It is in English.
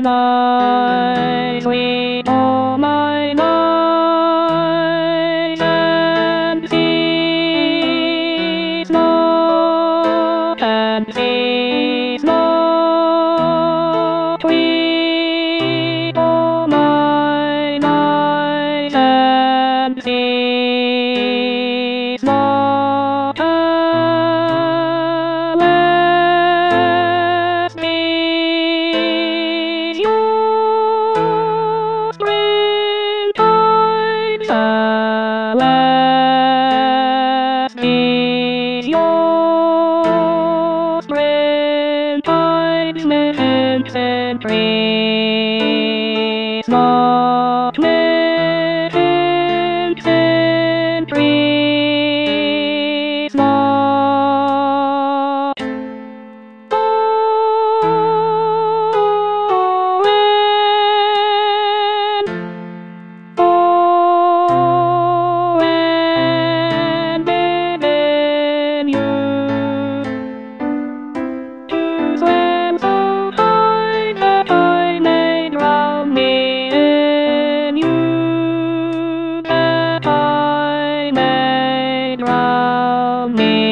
eyes with all mine eyes and sees not with all mine eyes and sees not unless me your springtime unless me your springtime and trees not and trees not and within you to swim so high that I may drown me in you, that I may drown me